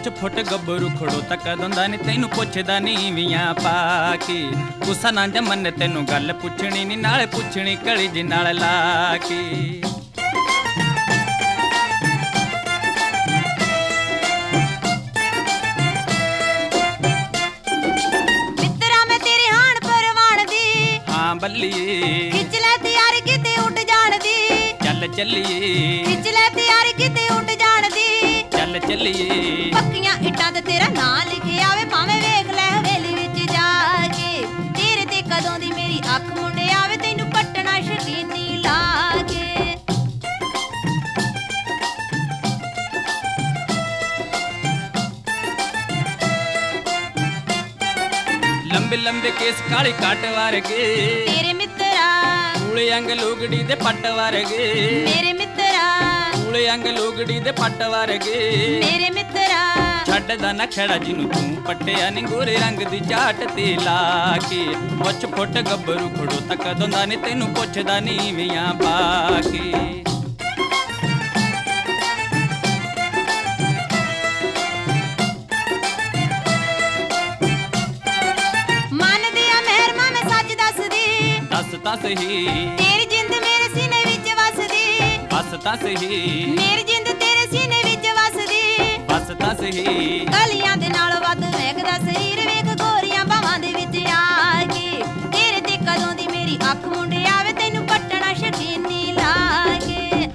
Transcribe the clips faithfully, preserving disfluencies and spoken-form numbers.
ਮੁੱਛ ਫੁੱਟ ਗੱਭਰੂ ਖੜੋ ਤੱਕ ਦੰਦਾ ਨੀ ਤੈਨੂੰ ਪੁੱਛਦਾ ਨੀਵੀਆਂ ਪਾ ਕੇ ਗੁੱਸਾ ਨਾ ਜਮਨ ਤੈਨੂੰ ਗੱਲ ਪੁੱਛਣੀ ਨੀ ਨਾਲੇ ਪੁੱਛਣੀ ਕਲੀ ਜੀ ਨਾਲ ਲਾ ਕੇ ਮਿੱਤਰਾ ਮੈਂ ਤੇਰੇ ਹਾਣ ਪਰਵਾਣ ਦੀ ਹਾਂ ਬੱਲੀਏ ਖਿੱਚ ਲੈ ਤਿਆਰੀ ਕਿਤੇ ਉੱਡ ਜਾਣ ਦੀ ਚੱਲ ਚੱਲੀਏ ਖਿੱਚ ਲੈ ਤਿਆਰੀ ਕਿਤੇ ਉੱਡ ਜਾਣ ਦੀ ਚੱਲ ਚੱਲੀਏ ਪੱਕੀਆਂ ਇੱਟਾਂ ਤੇ ਤੇਰਾ ਨਾਂ ਲਿਖਿਆ ਆਵੇ ਭਾਵੇਂ ਵੇਖ ਲੈ ਹਵੇਲੀ ਵਿੱਚ ਜਾ ਕੇ ਤੇਰੇ ਤੇ ਕਦੋਂ ਦੀ ਮੇਰੀ ਅੱਖ ਮੁੰਡੇ ਆਵੇ ਤੈਨੂੰ ਪੱਟਣਾ ਸ਼ਕੀਨੀ ਲਾ ਕੇ ਲੰਬੇ ਲੰਬੇ ਕੇਸ ਕਾਲੇ ਕੱਟ ਵਰਗੇ ਤੇਰੇ ਮਿੱਤਰਾ ਕੂਲੇ ਅੰਗ ਲੋਗੜੀ ਦੇ ਪੱਟ ਵਰਗੇ ਮੇਰੇ ਮਿੱਤਰਾ ਕੂਲੇ ਅੰਗ ਲੋਗੜੀ ਦੇ ਪੱਟ ਵਰਗੇ ਮੇਰੇ ਮਿੱਤਰਾ ਛੱਡਦਾ ਨਾ ਖੜਾ ਜਿਹਨੂੰ ਤੂੰ ਪੱਟਿਆ ਨੀ ਗੋਰੇ ਰੰਗ ਦੀ ਝਾਟ ਤੇ ਲਾ ਕੇ ਮੁੱਛ ਫੁੱਟ ਗੱਭਰੂ ਖੜੋ ਤੱਕ ਦੰਦਾ ਨੀ ਤੈਨੂੰ ਪੁੱਛਦਾ ਨੀਵੀਆਂ ਪਾ ਕੇ ਮੰਨਦੀ ਆ ਮਿਹਰਮਾ ਮੈਂ ਸੱਚ ਦੱਸਦੀ ਦੱਸ ਤਾਂ ਸਹੀ ਤੇਰੀ ਜਿੰਦ ਮੇਰੇ ਸੀਨੇ ਵਿੱਚ ਵਸਦੀ ਬਸ ਤਾਂ ਸਹੀ ਮੇਰੀ ਜਿੰਦ ਤੇਰੇ ਸੀਨੇ ਵਿੱਚ ਵਸਦੀ ਬਸ ਤਾਂ ਸਹੀ ਗਲੀਆਂ ਦੇ ਨਾਲ ਵੱਧ ਵੇਖਦਾ ਸਰੀਰ ਵੇਖ ਗੋਰੀਆਂ ਬਾਹਾਂ ਦੇ ਵਿੱਚ ਆ ਕੇ ਤੇਰੇ ਤੇ ਕਦੋਂ ਦੀ ਮੇਰੀ ਅੱਖ ਮੁੰਡੇ ਆਵੇ ਤੈਨੂੰ ਪੱਟਣਾ ਸ਼ਕੀਨੀ ਲਾ ਕੇ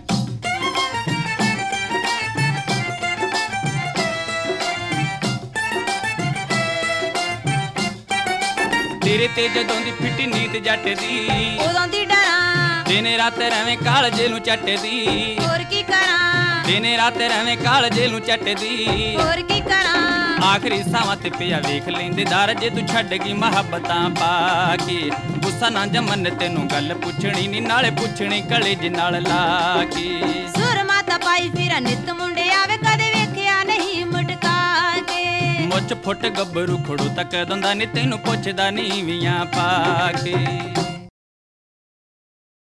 ਤੇਰੇ ਤੇ ਜਦੋਂ ਦੀ ਫਿੱਟੀ ਨੀਤ ਜੱਟ ਦੀ ਉਦੋਂ ਦੀ ਡਰਾਂ ਦਿਨੇ ਰਾਤ ਰਵੇਂ ਕਾਲਜੇ ਨੂੰ ਚੱਟਦੀ ਹੋਰ ਕੀ ਕਰਾਂ ਦਿਨੇ ਰਾਤ ਰਵੇਂ ਕਾਲਜੇ ਨੂੰ ਚੱਟਦੀ ਹੋਰ ਕੀ ਕਰਾਂ ਆਖਰੀ ਸਾਵਾਂ ਤੇ ਪਿਆ ਵੇਖ ਲੈਂਦੇ ਦਰ ਜੇ ਤੂੰ ਛੱਡ ਗਈ ਮੁਹੱਬਤਾਂ ਪਾ ਕੇ ਗੁੱਸਾ ਨਾ ਜਮਨ ਤੈਨੂੰ ਗੱਲ ਪੁੱਛਣੀ ਨੀ ਨਾਲੇ ਪੁੱਛਣੀ ਕਲੇ ਜੀ ਨਾਲ ਲਾ ਕੇ ਸੁਰਮਾ ਤਾਂ ਪਾਈ ਫਿਰਾਂ ਨਿੱਤ ਮੁੰਡੇ ਆਵੇ ਕਦੇ ਵੇਖਿਆ ਨਹੀਂ ਮਟਕਾ ਕੇ ਮੁੱਛ ਫੁੱਟ ਗੱਭਰੂ ਖੜੋ ਤੱਕ ਦੰਦਾ ਨੀ ਤੈਨੂੰ ਪੁੱਛਦਾ ਨੀਵੀਆਂ ਪਾ ਕੇ